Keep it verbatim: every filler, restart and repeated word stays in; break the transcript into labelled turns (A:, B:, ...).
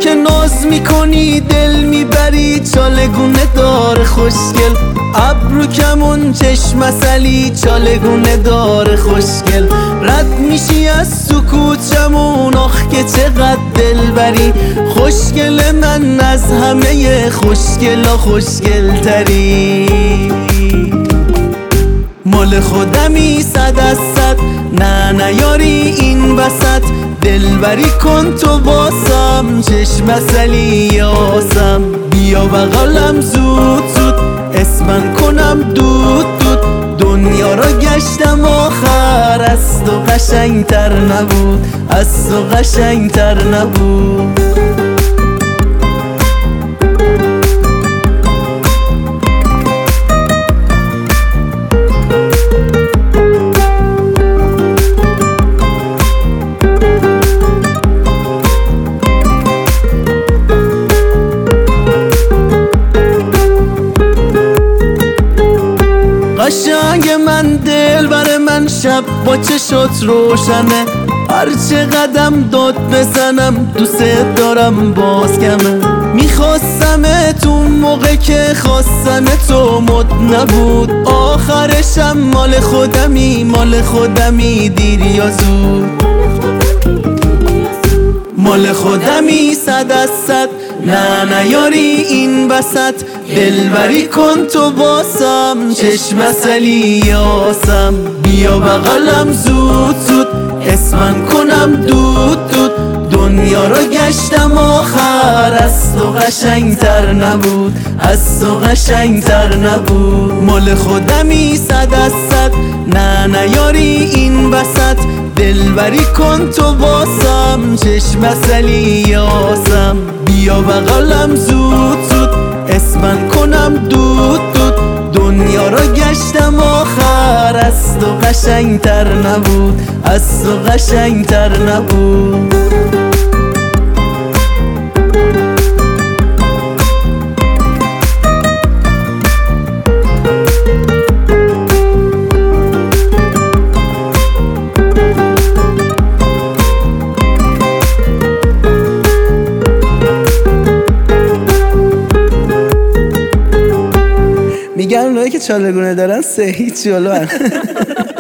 A: که ناز میکنی دل میبری، چالگونه دار خوشگل. ابرو کمون چشم عسلی، چالگونه دار خوشگل. رد میشی از سکوتمون، آخ که چقدر دلبری. خوشگل من از همه خوشگلا خوشگل تری. مال خودمی صد از صد، نه نیاری این وسط. دلبری کن تو باسم، چشم عسلی آسم. بیا بغلم زود زود، اسمن کنم دود دود. دنیا را گشتم آخر، از تو قشنگتر نبود، از تو قشنگتر نبود. قشنگ من دل بر من، شب با چشات روشنه. هر چه قدم داد بزنم، دوست دارم باز کمه. میخواستم تو موقع که خواستم تو مد نبود. آخرشم مال خودمی، مال خودمی دیر یا زود. مال خودمی صد از صد، نه نیاری این وسط. دلبری کن تو باسم، چشم عسلی آسم. بیا بغلم زود زود، اسمن کنم دود دود. دنیا را گشتم آخر، از تو قشنگتر نبود، از تو قشنگتر نبود. مال خودمی صد از صد، نه نیاری این وسط. دلبری کن تو باسم، چشم عسلی آسم. بیا بغلم زود زود، اسمن کنم دود دود. دنیا را گشتم آخر، از تو قشنگتر نبود، از تو قشنگتر نبود.
B: میگم اونایی که چالگونه دارن سه هیچ جلو